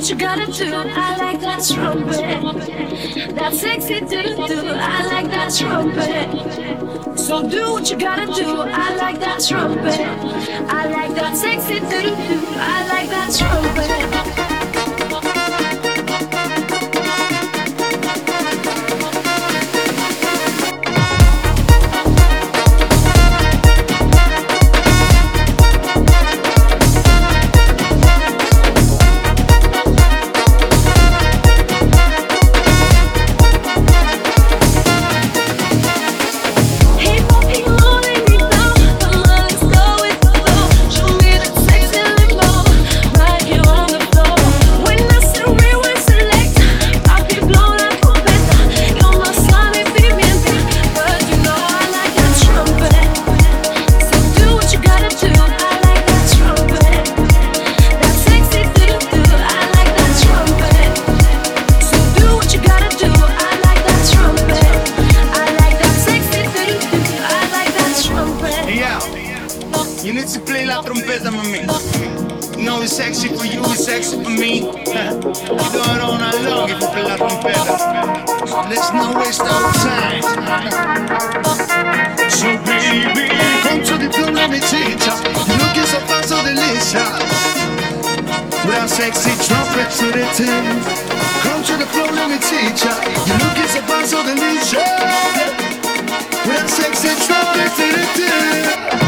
what you gotta do. I like that trumpet, that sexy do. I like that trumpet. So do what you gotta do. I like that trumpet. I like that sexy do. I like that trumpet. You need to play la trompeta, mami. No, it's sexy for you, it's sexy for me. You do it all night long if you play la trompeta. Let's not waste our time. So baby, come to the floor, let me teach ya. You looking so fine, so delicious. With our sexy trumpet to the tip. Come to the floor, let me teach ya. You looking so fine, so delicious. With our sexy trumpet to the tip.